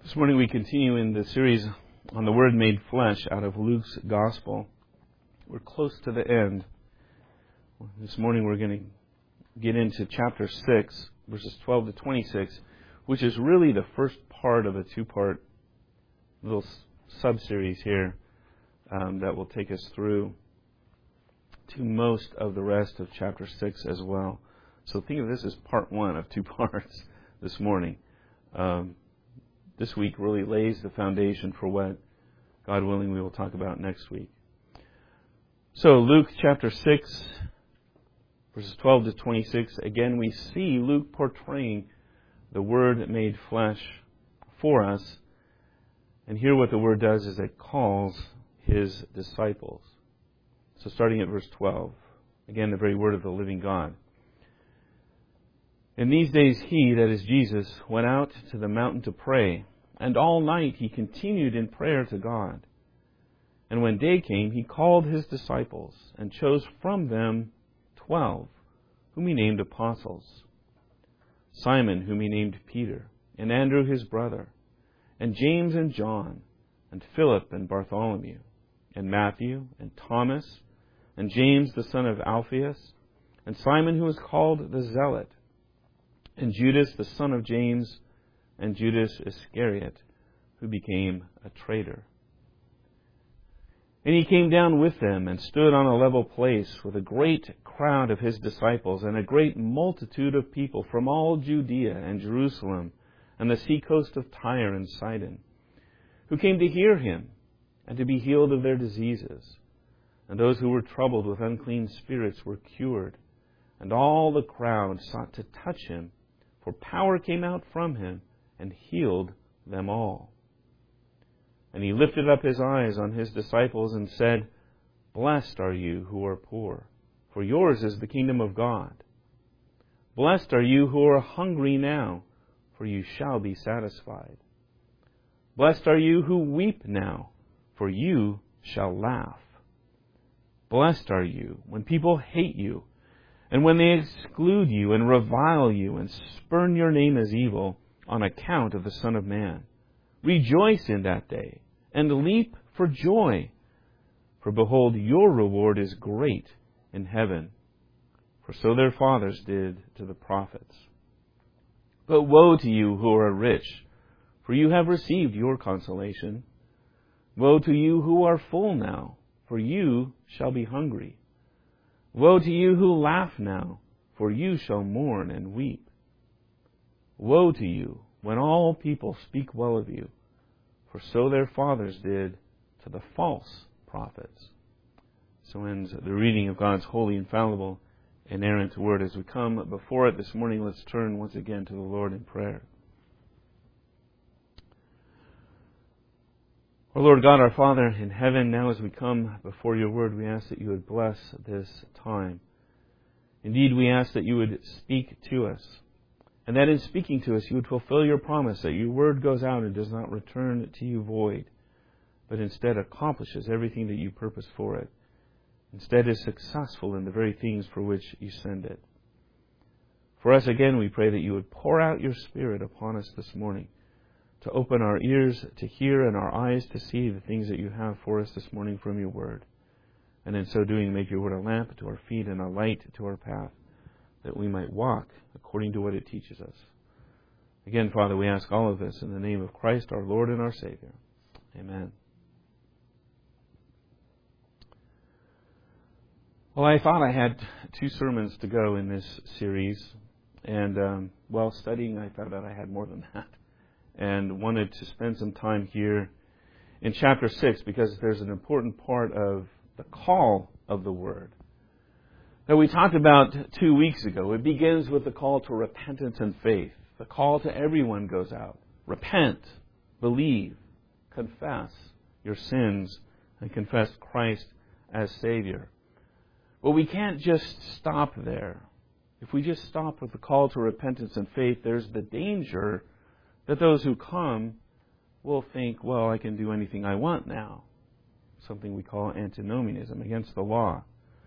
This morning we continue in the series on the Word made flesh out of Luke's Gospel. We're close to the end. This morning we're going to get into chapter 6, verses 12 to 26, which is really the first part of a two-part little sub-series here that will take us through to most of the rest of chapter 6 as well. So think of this as part one of two parts this morning. This week really lays the foundation for what, God willing, we will talk about next week. So Luke chapter 6, verses 12 to 26, again we see Luke portraying the Word made flesh for us. And here what the Word does is it calls His disciples. So starting at verse 12, again the very word of the living God. In these days he, that is Jesus, went out to the mountain to pray, and all night he continued in prayer to God. And when day came, he called his disciples, and chose from them 12, whom he named apostles. Simon, whom he named Peter, and Andrew his brother, and James and John, and Philip and Bartholomew, and Matthew, and Thomas, and James the son of Alphaeus, and Simon who was called the Zealot, and Judas the son of James, and Judas Iscariot, who became a traitor. And he came down with them and stood on a level place with a great crowd of his disciples and a great multitude of people from all Judea and Jerusalem and the seacoast of Tyre and Sidon, who came to hear him and to be healed of their diseases. And those who were troubled with unclean spirits were cured. And all the crowd sought to touch him, for power came out from him and healed them all. And he lifted up his eyes on his disciples and said, Blessed are you who are poor, for yours is the kingdom of God. Blessed are you who are hungry now, for you shall be satisfied. Blessed are you who weep now, for you shall laugh. Blessed are you when people hate you, and when they exclude you and revile you and spurn your name as evil on account of the Son of Man. Rejoice in that day, and leap for joy. For behold, your reward is great in heaven. For so their fathers did to the prophets. But woe to you who are rich, for you have received your consolation. Woe to you who are full now, for you shall be hungry. Woe to you who laugh now, for you shall mourn and weep. Woe to you when all people speak well of you, for so their fathers did to the false prophets. So ends the reading of God's holy, infallible, inerrant Word. As we come before it this morning, let's turn once again to the Lord in prayer. Our Lord God, our Father in heaven, now as we come before your word, we ask that you would bless this time. Indeed, we ask that you would speak to us, and that in speaking to us, you would fulfill your promise that your word goes out and does not return to you void, but instead accomplishes everything that you purpose for it. Instead is successful in the very things for which you send it. For us, again, we pray that you would pour out your Spirit upon us this morning, to open our ears to hear and our eyes to see the things that you have for us this morning from your word. And in so doing, make your word a lamp to our feet and a light to our path, that we might walk according to what it teaches us. Again, Father, we ask all of this in the name of Christ, our Lord and our Savior. Amen. Well, I thought I had 2 sermons to go in this series. And while studying, I found out I had more than that, and wanted to spend some time here in chapter 6 because there's an important part of the call of the Word that we talked about 2 weeks ago. It begins with the call to repentance and faith. The call to everyone goes out. Repent, believe, confess your sins, and confess Christ as Savior. But we can't just stop there. If we just stop with the call to repentance and faith, there's the danger that those who come will think, well, I can do anything I want now. Something we call antinomianism, against the law.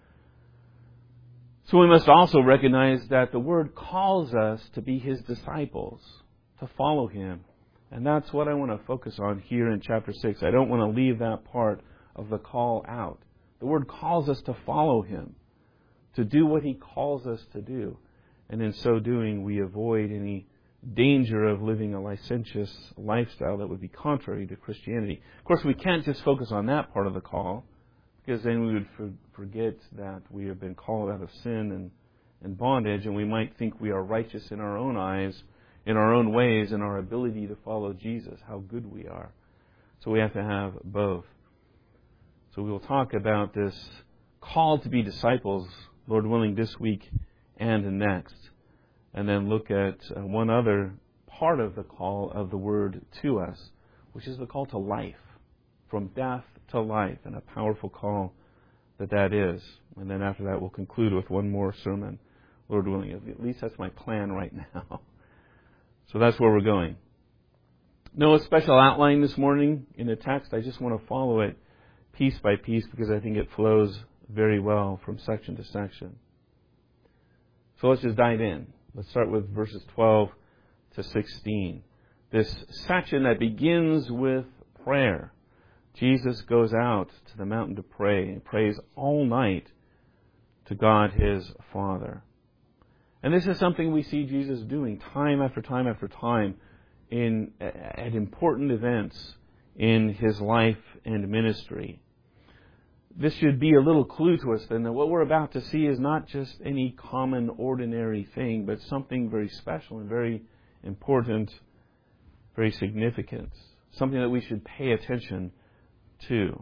So we must also recognize that the Word calls us to be His disciples, to follow Him, And that's what I want to focus on here in chapter 6. I don't want to leave that part of the call out. The Word calls us to follow Him, to do what He calls us to do. And in so doing, we avoid any danger of living a licentious lifestyle that would be contrary to Christianity. Of course, we can't just focus on that part of the call, because then we would forget that we have been called out of sin and bondage, and we might think we are righteous in our own eyes, in our own ways, in our ability to follow Jesus, how good we are. So we have to have both. So we will talk about this call to be disciples, Lord willing, this week and next. And then look at one other part of the call of the Word to us, which is the call to life, from death to life, and a powerful call that is. And then after that, we'll conclude with one more sermon, Lord willing. At least that's my plan right now. So that's where we're going. No special outline this morning in the text. I just want to follow it piece by piece because I think it flows very well from section to section. So let's just dive in. Let's start with verses 12 to 16. This section that begins with prayer. Jesus goes out to the mountain to pray and prays all night to God His Father. And this is something we see Jesus doing time after time after time at important events in His life and ministry. This should be a little clue to us then that what we're about to see is not just any common, ordinary thing, but something very special and very important, very significant, something that we should pay attention to.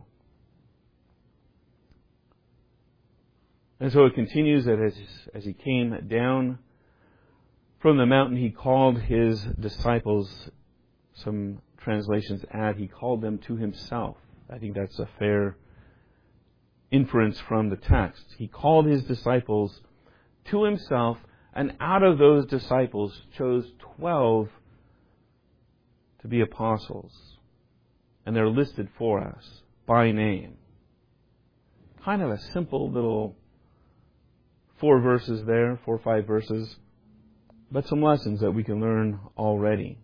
And so it continues that as He came down from the mountain, He called His disciples, some translations add, He called them to Himself. I think that's a fair inference from the text. He called His disciples to Himself, and out of those disciples chose 12 to be apostles. And they're listed for us by name. Kind of a simple little 4 verses there, 4 or 5 verses, but some lessons that we can learn already.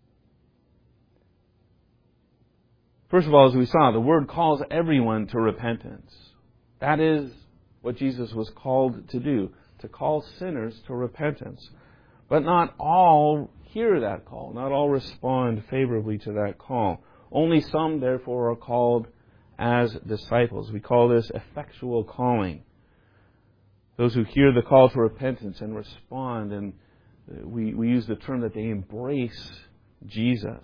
First of all, as we saw, the Word calls everyone to repentance. That is what Jesus was called to do, to call sinners to repentance. But not all hear that call, not all respond favorably to that call. Only some, therefore, are called as disciples. We call this effectual calling. Those who hear the call to repentance and respond, and we use the term that they embrace Jesus.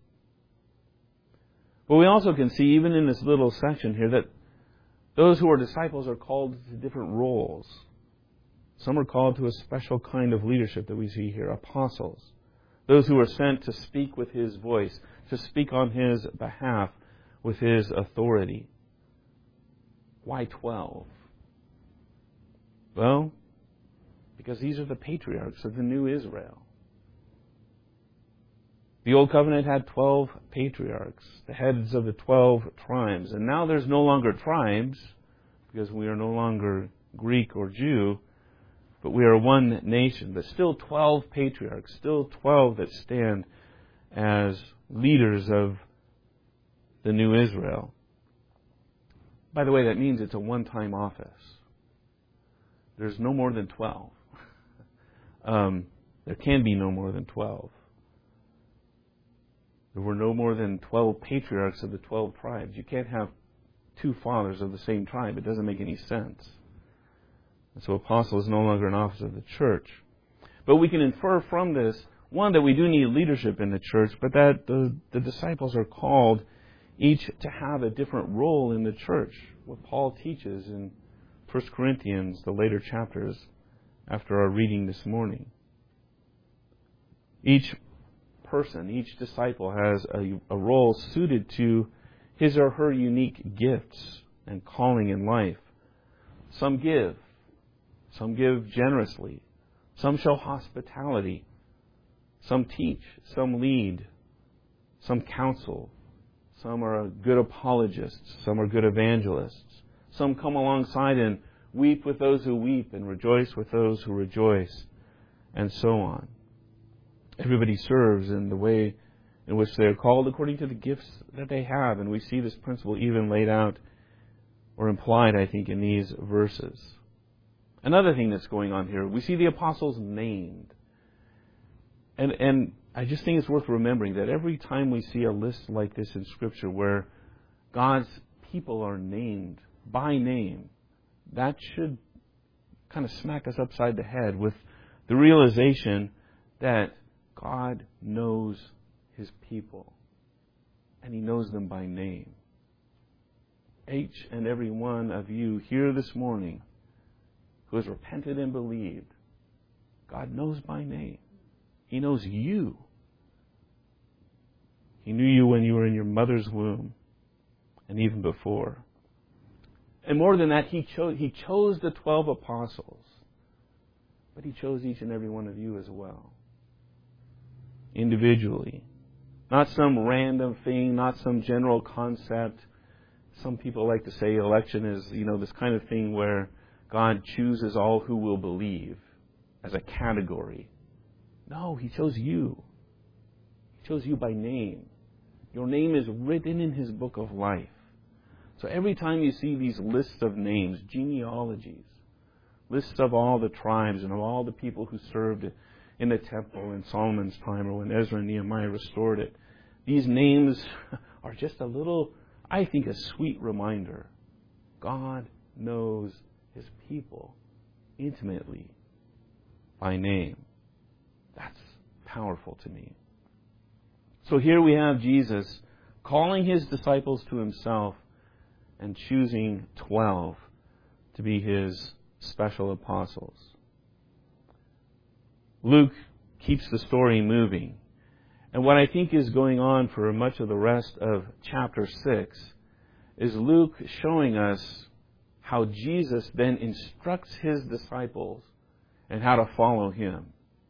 But we also can see, even in this little section here, that those who are disciples are called to different roles. Some are called to a special kind of leadership that we see here, apostles. Those who are sent to speak with His voice, to speak on His behalf with His authority. Why 12? Well, because these are the patriarchs of the new Israel. The Old Covenant had 12 patriarchs, the heads of the 12 tribes. And now there's no longer tribes, because we are no longer Greek or Jew, but we are one nation. But still 12 patriarchs, still 12 that stand as leaders of the new Israel. By the way, that means it's a one-time office. There's no more than 12. There can be no more than 12. There were no more than 12 patriarchs of the 12 tribes. You can't have 2 fathers of the same tribe. It doesn't make any sense. And so apostle is no longer an office of the church. But we can infer from this, one, that we do need leadership in the church, but that the disciples are called each to have a different role in the church. What Paul teaches in 1 Corinthians, the later chapters, after our reading this morning. Each person, each disciple has a role suited to his or her unique gifts and calling in life. Some give generously. Some show hospitality. Some teach. Some lead. Some counsel. Some are good apologists. Some are good evangelists. Some come alongside and weep with those who weep and rejoice with those who rejoice, and so on. Everybody serves in the way in which they are called according to the gifts that they have. And we see this principle even laid out or implied, I think, in these verses. Another thing that's going on here, we see the apostles named. And I just think it's worth remembering that every time we see a list like this in Scripture where God's people are named by name, that should kind of smack us upside the head with the realization that God knows His people, and He knows them by name. Each and every one of you here this morning who has repented and believed, God knows by name. He knows you. He knew you when you were in your mother's womb and even before. And more than that, He chose the 12 apostles, but He chose each and every one of you as well, individually. Not some random thing, not some general concept. Some people like to say election is, this kind of thing where God chooses all who will believe as a category. No, He chose you. He chose you by name. Your name is written in His book of life. So every time you see these lists of names, genealogies, lists of all the tribes and of all the people who served in the temple in Solomon's time or when Ezra and Nehemiah restored it, these names are just a little, I think, a sweet reminder. God knows His people intimately by name. That's powerful to me. So here we have Jesus calling His disciples to Himself and choosing 12 to be His special apostles. Luke keeps the story moving. And what I think is going on for much of the rest of chapter 6 is Luke showing us how Jesus then instructs His disciples and how to follow Him.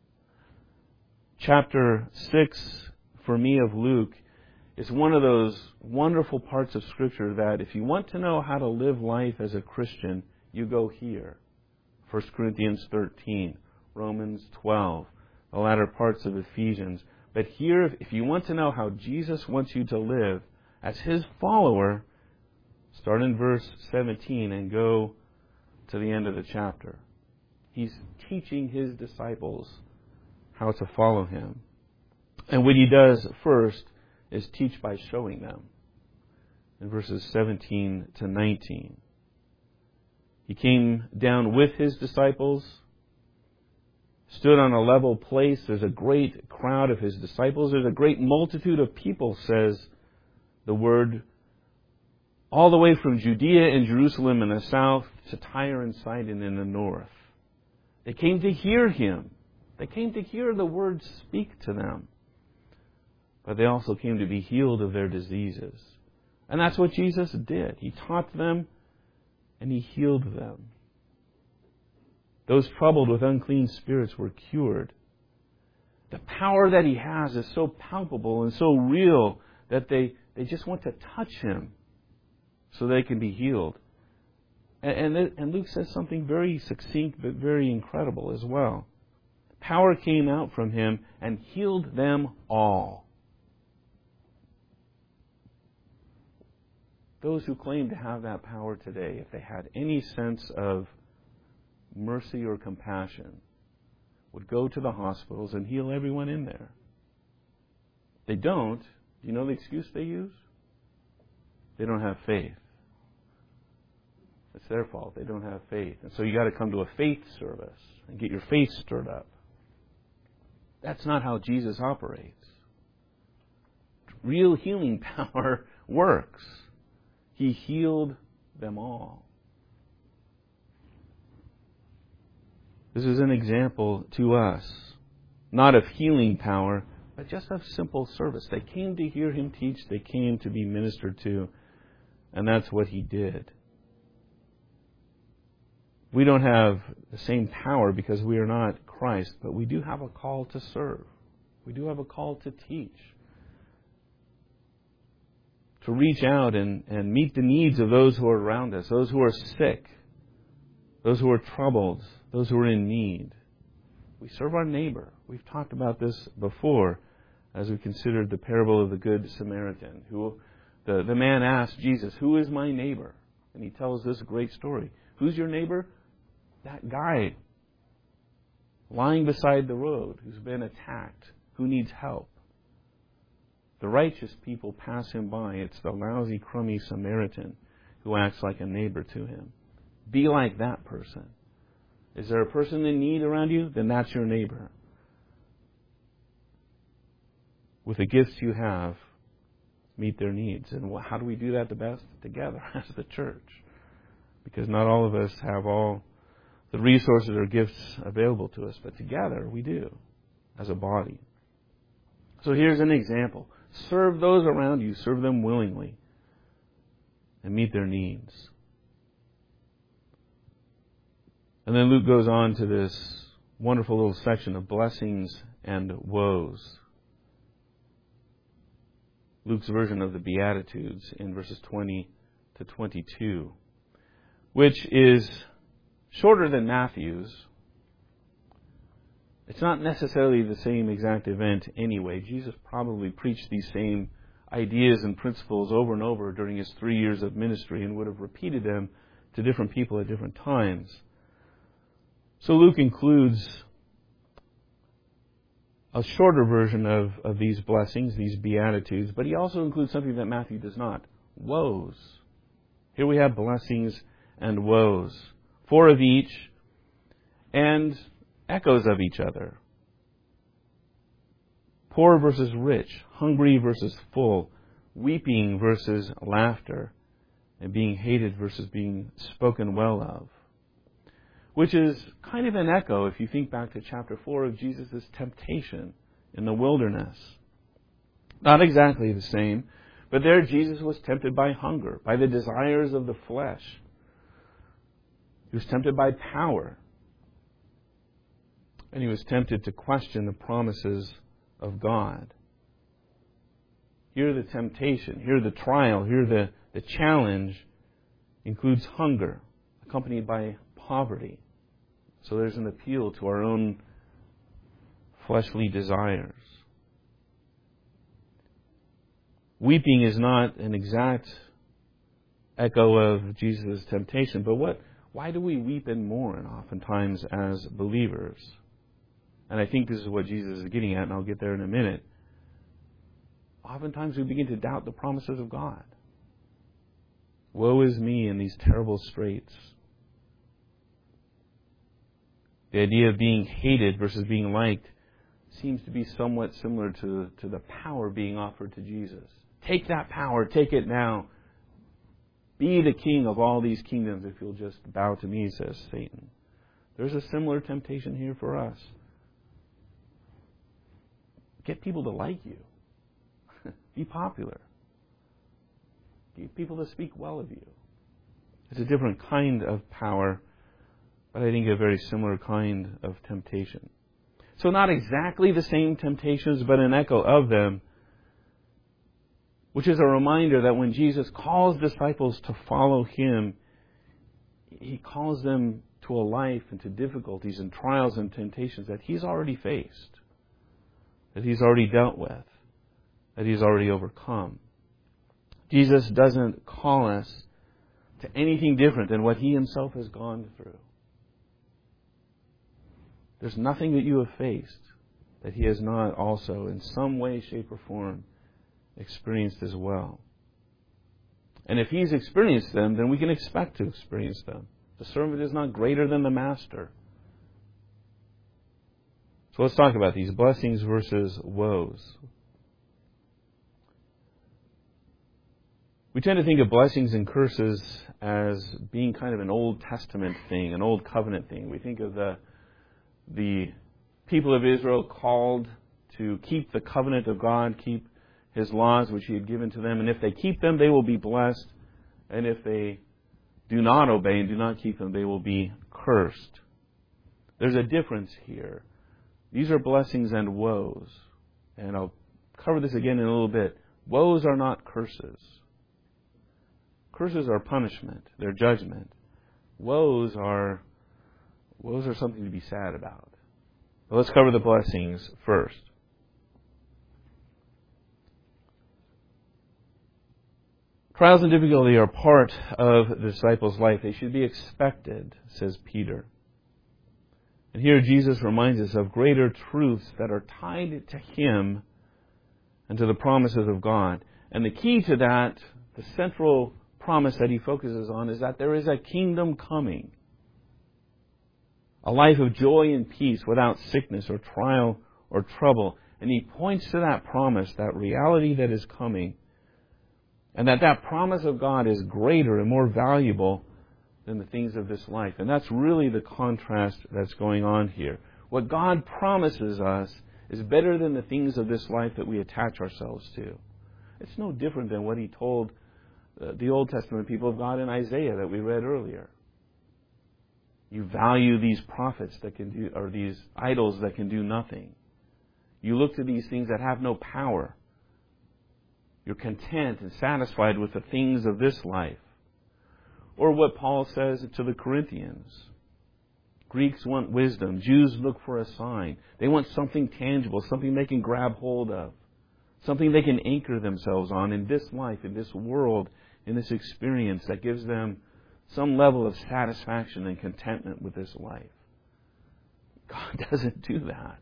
Chapter 6, for me, of Luke, is one of those wonderful parts of Scripture that if you want to know how to live life as a Christian, you go here. 1 Corinthians 13, Romans 12, the latter parts of Ephesians. But here, if you want to know how Jesus wants you to live as His follower, start in verse 17 and go to the end of the chapter. He's teaching His disciples how to follow Him. And what He does first is teach by showing them. In verses 17 to 19. He came down with His disciples, stood on a level place. There's a great crowd of His disciples. There's a great multitude of people, says the Word, all the way from Judea and Jerusalem in the south to Tyre and Sidon in the north. They came to hear Him. They came to hear the Word speak to them. But they also came to be healed of their diseases. And that's what Jesus did. He taught them and He healed them. Those troubled with unclean spirits were cured. The power that He has is so palpable and so real that they just want to touch Him so they can be healed. And Luke says something very succinct but very incredible as well. Power came out from Him and healed them all. Those who claim to have that power today, if they had any sense of mercy or compassion, would go to the hospitals and heal everyone in there. They don't. Do you know the excuse they use? They don't have faith. It's their fault. They don't have faith. And so you got to come to a faith service and get your faith stirred up. That's not how Jesus operates. Real healing power works. He healed them all. This is an example to us, not of healing power, but just of simple service. They came to hear Him teach. They came to be ministered to. And that's what He did. We don't have the same power because we are not Christ, but we do have a call to serve. We do have a call to teach. To reach out and meet the needs of those who are around us, those who are sick, those who are troubled, those who are in need. We serve our neighbor. We've talked about this before. as we considered the parable of the Good Samaritan, who the man asked Jesus, "Who is my neighbor?" And he tells this great story. Who's your neighbor? That guy lying beside the road who's been attacked, who needs help. The righteous people pass him by. It's the lousy, crummy Samaritan who acts like a neighbor to him. Be like that person. Is there a person in need around you? Then that's your neighbor. With the gifts you have, meet their needs. And how do we do that the best? Together as the church. Because not all of us have all the resources or gifts available to us, but together we do as a body. So here's an example. Serve those around you. Serve them willingly. And meet their needs. And then Luke goes on to this wonderful little section of blessings and woes. Luke's version of the Beatitudes in verses 20 to 22, which is shorter than Matthew's. It's not necessarily the same exact event anyway. Jesus probably preached these same ideas and principles over and over during his 3 years of ministry and would have repeated them to different people at different times. So Luke includes a shorter version of these blessings, these Beatitudes, but he also includes something that Matthew does not. Woes. Here we have blessings and woes. 4 of each, and echoes of each other. Poor versus rich, hungry versus full, weeping versus laughter, and being hated versus being spoken well of. Which is kind of an echo, if you think back to chapter 4, of Jesus' temptation in the wilderness. Not exactly the same, but there Jesus was tempted by hunger, by the desires of the flesh. He was tempted by power. And he was tempted to question the promises of God. Here the temptation, here the trial, here the challenge includes hunger, accompanied by poverty. So there's an appeal to our own fleshly desires. Weeping is not an exact echo of Jesus' temptation, but why do we weep and mourn oftentimes as believers? And I think this is what Jesus is getting at, and I'll get there in a minute. Oftentimes we begin to doubt the promises of God. Woe is me in these terrible straits. The idea of being hated versus being liked seems to be somewhat similar to the power being offered to Jesus. Take that power, take it now. Be the king of all these kingdoms if you'll just bow to me, says Satan. There's a similar temptation here for us. Get people to like you. Be popular. Get people to speak well of you. It's a different kind of power, but I think a very similar kind of temptation. So not exactly the same temptations, but an echo of them, which is a reminder that when Jesus calls disciples to follow Him, He calls them to a life and to difficulties and trials and temptations that He's already faced, that He's already dealt with, that He's already overcome. Jesus doesn't call us to anything different than what He Himself has gone through. There's nothing that you have faced that He has not also, in some way, shape, or form, experienced as well. And if He's experienced them, then we can expect to experience them. The servant is not greater than the master. So let's talk about these blessings versus woes. We tend to think of blessings and curses as being kind of an Old Testament thing, an Old Covenant thing. We think of the people of Israel called to keep the covenant of God, keep His laws which He had given to them, and if they keep them, they will be blessed, and if they do not obey and do not keep them, they will be cursed. There's a difference here. These are blessings and woes, and I'll cover this again in a little bit. Woes are not curses. Curses are punishment, they're judgment. Woes are something to be sad about. But let's cover the blessings first. Trials and difficulty are part of the disciples' life. They should be expected, says Peter. And here Jesus reminds us of greater truths that are tied to Him and to the promises of God. And the key to that, the central promise that He focuses on, is that there is a kingdom coming. A life of joy and peace without sickness or trial or trouble. And He points to that promise, that reality that is coming. And that promise of God is greater and more valuable than the things of this life. And that's really the contrast that's going on here. What God promises us is better than the things of this life that we attach ourselves to. It's no different than what He told the Old Testament people of God in Isaiah that we read earlier. You value these prophets that can do, or these idols that can do nothing. You look to these things that have no power. You're content and satisfied with the things of this life. Or what Paul says to the Corinthians. Greeks want wisdom. Jews look for a sign. They want something tangible, something they can grab hold of. Something they can anchor themselves on in this life, in this world, in this experience that gives them some level of satisfaction and contentment with this life. God doesn't do that.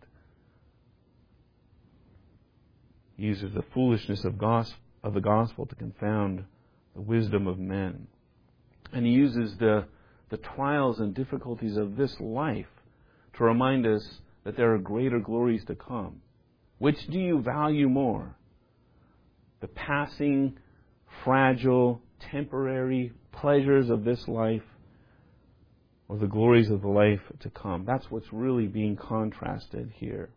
He uses the foolishness of the gospel to confound the wisdom of men. And He uses the trials and difficulties of this life to remind us that there are greater glories to come. Which do you value more? The passing, fragile, temporary pleasures of this life, or the glories of the life to come? That's what's really being contrasted here.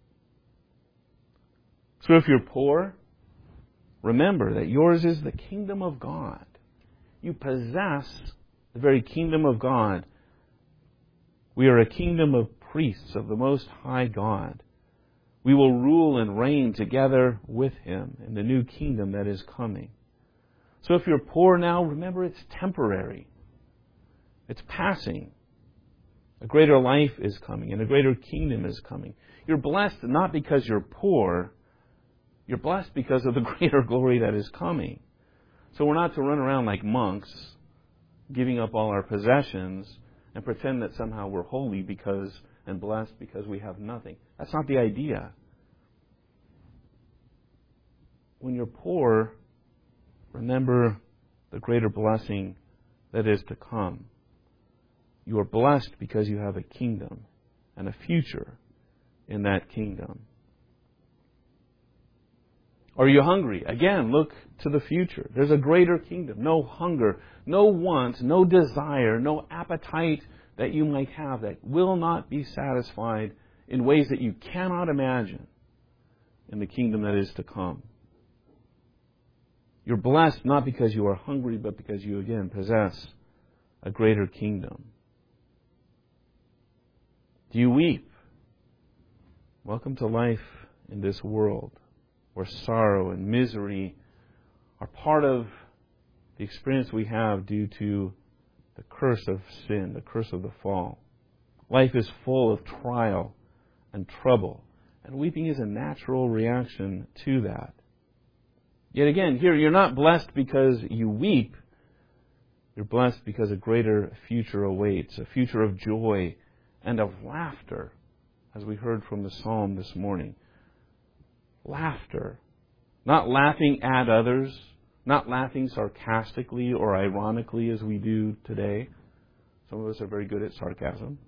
So if you're poor, remember that yours is the kingdom of God. You possess the very kingdom of God. We are a kingdom of priests of the Most High God. We will rule and reign together with Him in the new kingdom that is coming. So if you're poor now, remember it's temporary. It's passing. A greater life is coming and a greater kingdom is coming. You're blessed not because you're poor. You're blessed because of the greater glory that is coming. So we're not to run around like monks, giving up all our possessions and pretend that somehow we're holy and blessed because we have nothing. That's not the idea. When you're poor, remember the greater blessing that is to come. You are blessed because you have a kingdom and a future in that kingdom. Are you hungry? Again, look to the future. There's a greater kingdom. No hunger, no want, no desire, no appetite that you might have that will not be satisfied in ways that you cannot imagine in the kingdom that is to come. You're blessed not because you are hungry, but because you, again, possess a greater kingdom. Do you weep? Welcome to life in this world, where sorrow and misery are part of the experience we have due to the curse of sin, the curse of the fall. Life is full of trial and trouble, and weeping is a natural reaction to that. Yet again, here you're not blessed because you weep. You're blessed because a greater future awaits, a future of joy and of laughter, as we heard from the psalm this morning. Laughter. Not laughing at others, not laughing sarcastically or ironically as we do today. Some of us are very good at sarcasm.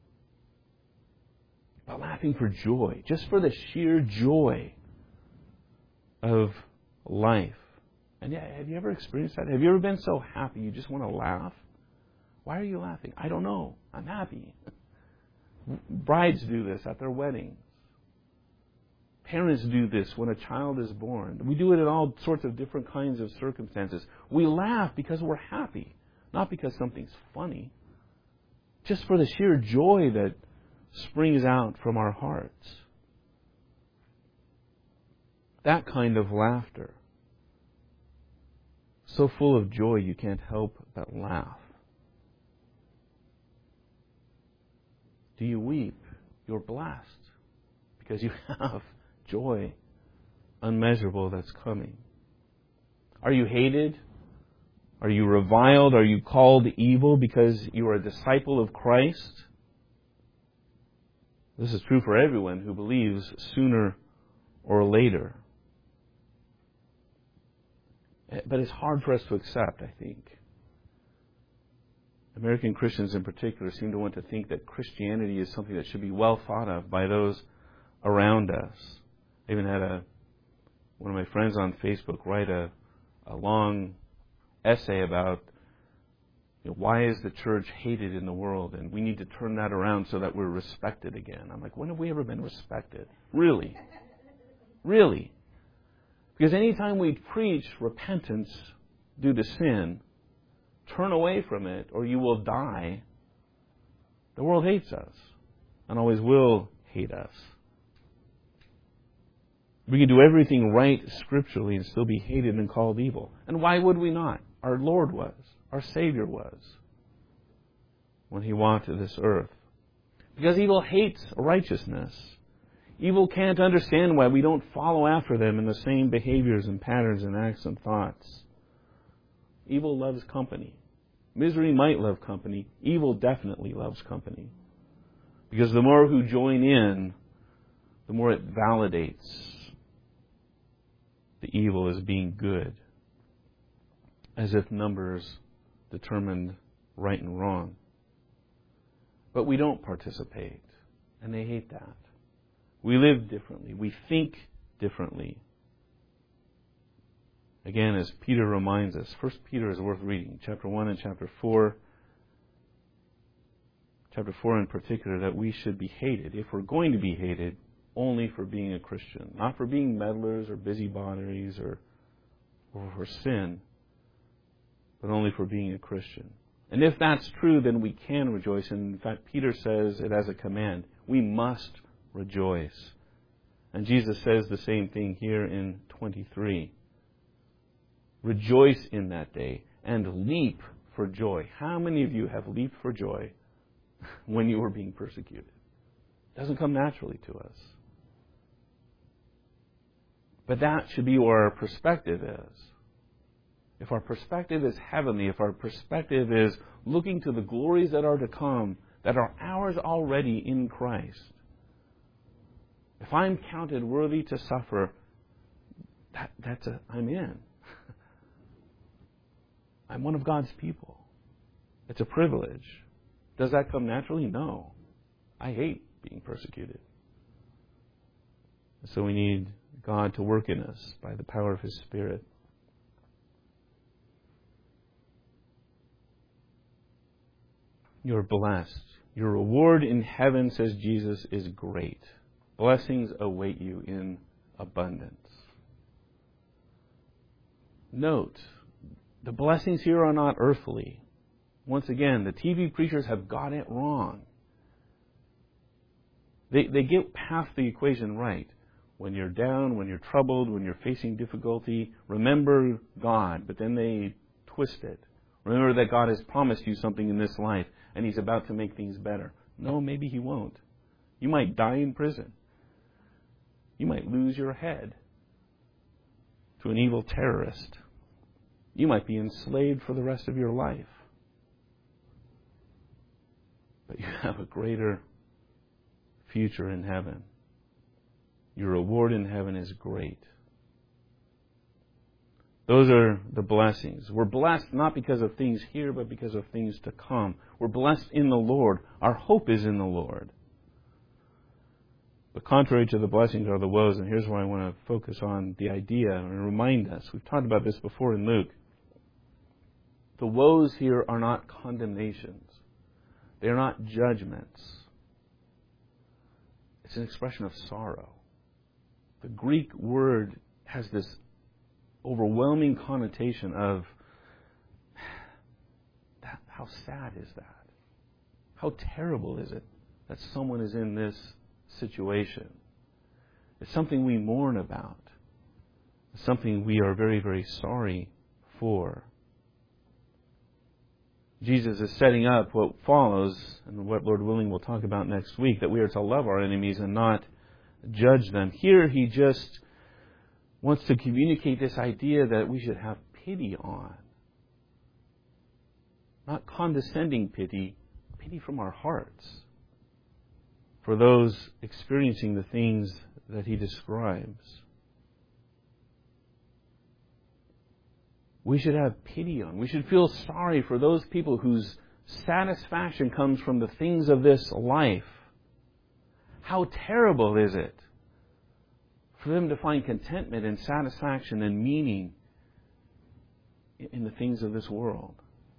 But laughing for joy, just for the sheer joy of life. And yeah, have you ever experienced that? Have you ever been so happy you just want to laugh? Why are you laughing? I don't know. I'm happy. Brides do this at their weddings. Parents do this when a child is born. We do it in all sorts of different kinds of circumstances. We laugh because we're happy, not because something's funny. Just for the sheer joy that springs out from our hearts. That kind of laughter. So full of joy you can't help but laugh. Do you weep? You're blessed because you have joy unmeasurable that's coming. Are you hated? Are you reviled? Are you called evil because you are a disciple of Christ? This is true for everyone who believes sooner or later. But it's hard for us to accept, I think. American Christians in particular seem to want to think that Christianity is something that should be well thought of by those around us. I even had one of my friends on Facebook write a long essay about why is the church hated in the world, and we need to turn that around so that we're respected again. I'm like, when have we ever been respected? Really? Really? Because anytime we preach repentance due to sin, turn away from it or you will die, the world hates us and always will hate us. We can do everything right scripturally and still be hated and called evil. And why would we not? Our Lord was. Our Savior was. When He walked this earth. Because evil hates righteousness. Evil can't understand why we don't follow after them in the same behaviors and patterns and acts and thoughts. Evil loves company. Misery might love company. Evil definitely loves company. Because the more who join in, the more it validates the evil as being good. As if numbers determined right and wrong. But we don't participate. And they hate that. We live differently. We think differently. Again, as Peter reminds us, 1 Peter is worth reading, chapter 1 and chapter 4. Chapter 4 in particular, that we should be hated, if we're going to be hated, only for being a Christian. Not for being meddlers or busybodies or for sin, but only for being a Christian. And if that's true, then we can rejoice. And in fact, Peter says it as a command. We must rejoice. And Jesus says the same thing here in 23. Rejoice in that day and leap for joy. How many of you have leaped for joy when you were being persecuted? It doesn't come naturally to us. But that should be where our perspective is. If our perspective is heavenly, if our perspective is looking to the glories that are to come, that are ours already in Christ, if I'm counted worthy to suffer, I'm in. I'm one of God's people. It's a privilege. Does that come naturally? No. I hate being persecuted. So we need God to work in us by the power of His Spirit. You're blessed. Your reward in heaven, says Jesus, is great. Blessings await you in abundance. Note, the blessings here are not earthly. Once again, the TV preachers have got it wrong. They get half the equation right. When you're down, when you're troubled, when you're facing difficulty, remember God, but then they twist it. Remember that God has promised you something in this life, and He's about to make things better. No, maybe He won't. You might die in prison. You might lose your head to an evil terrorist. You might be enslaved for the rest of your life. But you have a greater future in heaven. Your reward in heaven is great. Those are the blessings. We're blessed not because of things here, but because of things to come. We're blessed in the Lord. Our hope is in the Lord. But contrary to the blessings are the woes, and here's where I want to focus on the idea and remind us. We've talked about this before in Luke. The woes here are not condemnations. They are not judgments. It's an expression of sorrow. The Greek word has this overwhelming connotation of how sad is that? How terrible is it that someone is in this situation? It's something we mourn about. It's something we are very, very sorry for. Jesus is setting up what follows, and what, Lord willing, we'll talk about next week, that we are to love our enemies and not judge them. Here He just wants to communicate this idea that we should have pity on. not condescending pity, pity from our hearts for those experiencing the things that he describes. We should have pity on. We should feel sorry for those people whose satisfaction comes from the things of this life. How terrible is it for them to find contentment and satisfaction and meaning in the things of this world?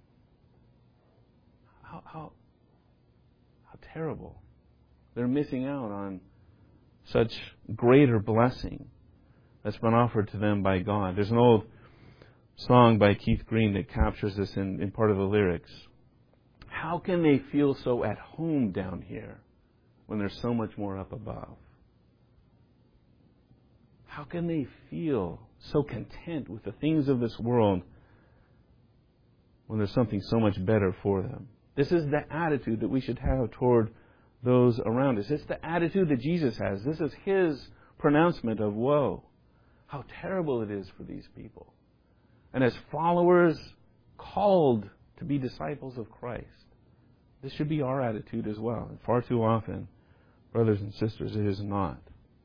How terrible. They're missing out on such greater blessing that's been offered to them by God. There's an old song by Keith Green that captures this in part of the lyrics. How can they feel so at home down here when there's so much more up above? How can they feel so content with the things of this world when there's something so much better for them? This is the attitude that we should have toward those around us. It's the attitude that Jesus has. This is His pronouncement of woe. How terrible it is for these people. And as followers called to be disciples of Christ, this should be our attitude as well. And far too often, brothers and sisters, it is not.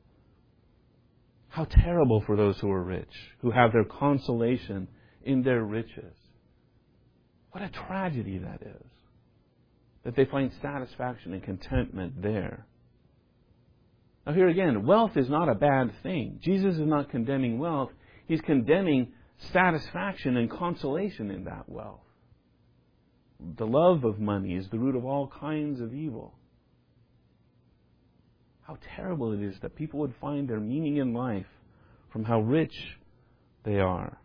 How terrible for those who are rich, who have their consolation in their riches. What a tragedy that is, that they find satisfaction and contentment there. Now here again, wealth is not a bad thing. Jesus is not condemning wealth. He's condemning satisfaction and consolation in that wealth. The love of money is the root of all kinds of evil. How terrible it is that people would find their meaning in life from how rich they are.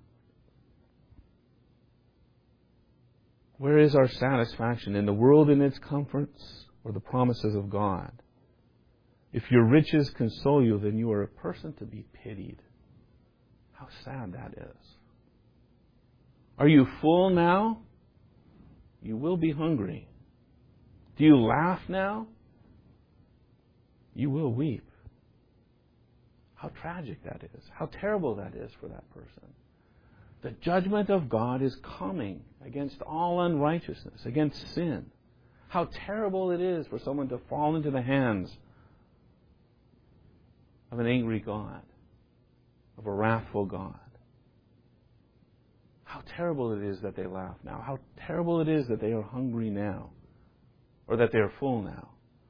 Where is our satisfaction? In the world and its comforts, or the promises of God? If your riches console you, then you are a person to be pitied. How sad that is. Are you full now? You will be hungry. Do you laugh now? You will weep. How tragic that is. How terrible that is for that person. The judgment of God is coming against all unrighteousness, against sin. How terrible it is for someone to fall into the hands of an angry God, of a wrathful God. How terrible it is that they laugh now. How terrible it is that they are hungry now, or that they are full now.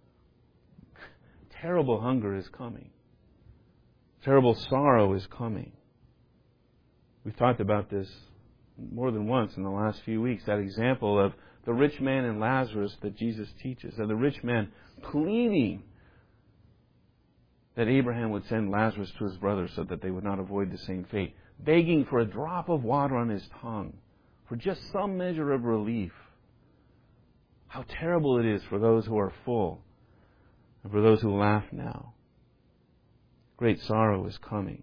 Terrible hunger is coming. Terrible sorrow is coming. We've talked about this more than once in the last few weeks, that example of the rich man and Lazarus that Jesus teaches, and the rich man pleading that Abraham would send Lazarus to his brother so that they would not avoid the same fate, begging for a drop of water on his tongue, for just some measure of relief. How terrible it is for those who are full, and for those who laugh now. Great sorrow is coming.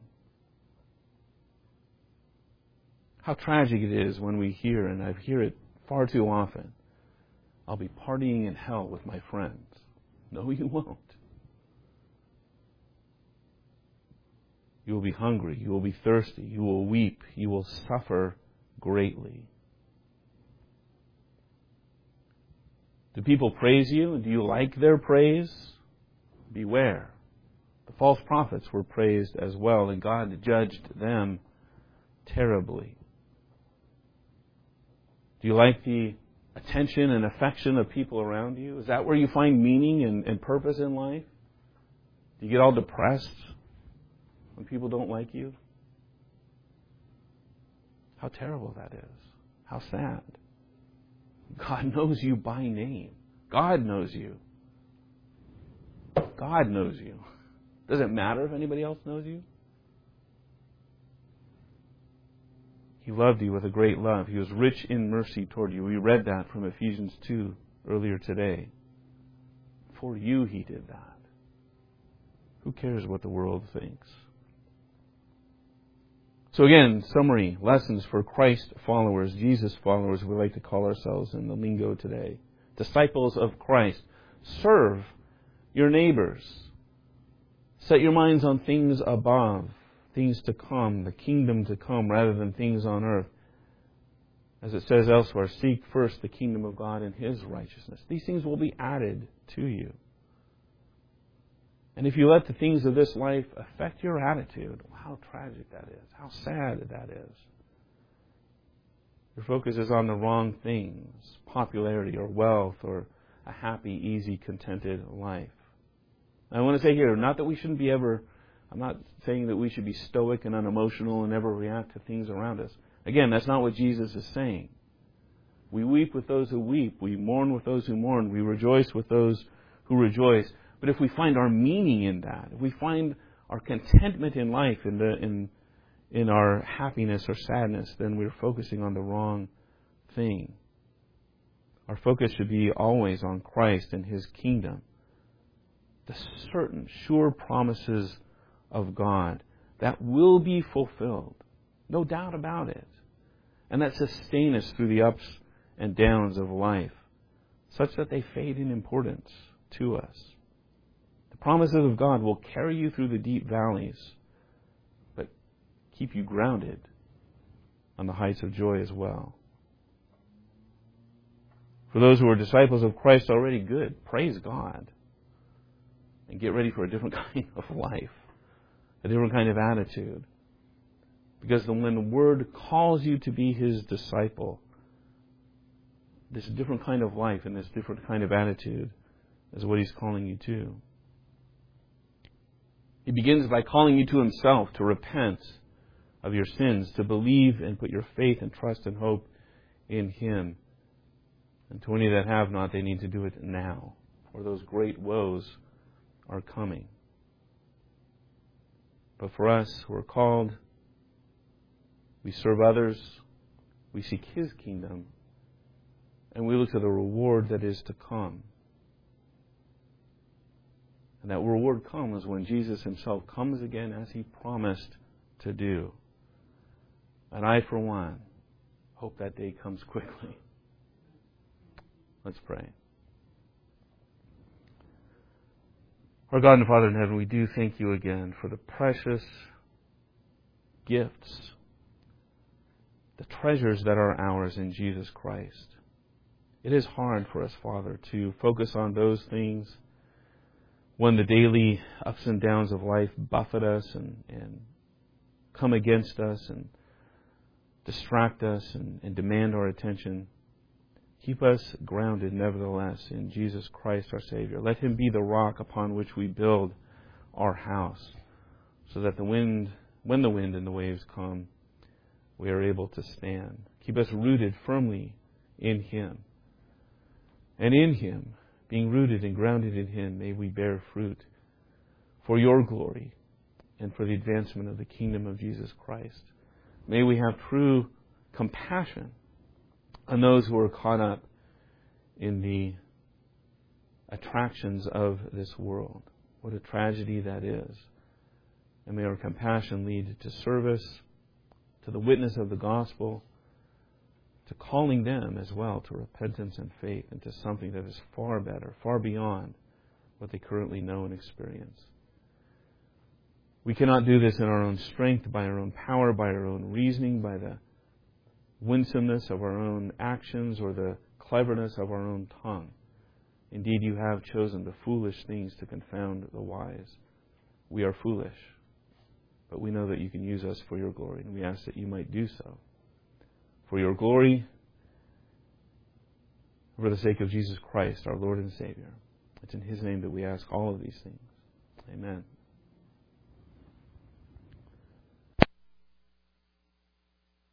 How tragic it is when we hear, and I hear it far too often, I'll be partying in hell with my friends. No, you won't. You will be hungry. You will be thirsty. You will weep. You will suffer greatly. Do people praise you? And do you like their praise? Beware. The false prophets were praised as well, and God judged them terribly. Do you like the attention and affection of people around you? Is that where you find meaning and purpose in life? Do you get all depressed when people don't like you? How terrible that is. How sad. God knows you by name. God knows you. God knows you. Does it matter if anybody else knows you? He loved you with a great love. He was rich in mercy toward you. We read that from Ephesians 2 earlier today. For you He did that. Who cares what the world thinks? So again, summary, lessons for Christ followers, Jesus followers, we like to call ourselves in the lingo today. Disciples of Christ. Serve your neighbors. Set your minds on things above, things to come, the kingdom to come, rather than things on earth. As it says elsewhere, seek first the kingdom of God and His righteousness. These things will be added to you. And if you let the things of this life affect your attitude, how tragic that is, how sad that is. Your focus is on the wrong things, popularity or wealth or a happy, easy, contented life. I want to say here, not that we shouldn't be ever, I'm not saying that we should be stoic and unemotional and never react to things around us. Again, that's not what Jesus is saying. We weep with those who weep. We mourn with those who mourn. We rejoice with those who rejoice. But if we find our meaning in that, if we find our contentment in life, in our happiness or sadness, then we're focusing on the wrong thing. Our focus should be always on Christ and His kingdom. The certain, sure promises of God that will be fulfilled. No doubt about it. And that sustain us through the ups and downs of life, such that they fade in importance to us. The promises of God will carry you through the deep valleys, but keep you grounded on the heights of joy as well. For those who are disciples of Christ already, good. Praise God. And get ready for a different kind of life, a different kind of attitude. Because when the Word calls you to be His disciple, this different kind of life and this different kind of attitude is what He's calling you to. He begins by calling you to Himself, to repent of your sins, to believe and put your faith and trust and hope in Him. And to any that have not, they need to do it now, or those great woes are coming. But for us who are called, we serve others, we seek His kingdom, and we look to the reward that is to come. And that reward comes when Jesus Himself comes again as He promised to do. And I, for one, hope that day comes quickly. Let's pray. Our God and Father in heaven, we do thank You again for the precious gifts, the treasures that are ours in Jesus Christ. It is hard for us, Father, to focus on those things when the daily ups and downs of life buffet us and come against us and distract us and demand our attention. Keep us grounded, nevertheless, in Jesus Christ, our Savior. Let Him be the rock upon which we build our house, so that when the wind and the waves come, we are able to stand. Keep us rooted firmly in Him. And in Him, being rooted and grounded in Him, may we bear fruit for Your glory and for the advancement of the kingdom of Jesus Christ. May we have true compassion on those who are caught up in the attractions of this world. What a tragedy that is. And may our compassion lead to service, to the witness of the gospel, to calling them as well to repentance and faith and to something that is far better, far beyond what they currently know and experience. We cannot do this in our own strength, by our own power, by our own reasoning, by the winsomeness of our own actions or the cleverness of our own tongue. Indeed, You have chosen the foolish things to confound the wise. We are foolish, but we know that You can use us for Your glory, and we ask that You might do so. For Your glory, for the sake of Jesus Christ, our Lord and Savior. It's in His name that we ask all of these things. Amen.